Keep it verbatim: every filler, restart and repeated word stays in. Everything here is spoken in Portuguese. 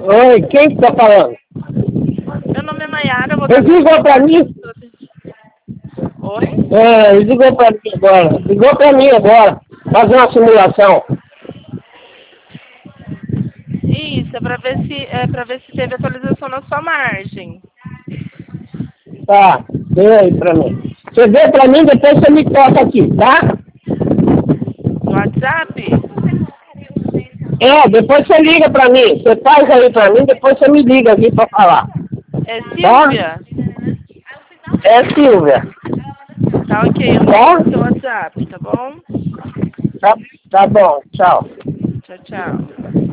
Oi, quem que tá falando? Meu nome é Maiara, vou Ele ligou pra mim? Oi? É, ele ligou pra mim agora. Ligou pra mim agora. Fazer uma simulação. Isso, é pra ver se é para ver se teve atualização na sua margem. Tá, vê aí pra mim. Você vê pra mim, depois você me toca aqui, tá? No WhatsApp? É, depois você liga pra mim. Você faz aí pra mim, depois você me liga aqui pra falar. É Tá? Silvia? É Silvia. Tá ok, eu ligo Tá? no seu WhatsApp, tá bom? Tá, tá bom, tchau. Tchau, tchau.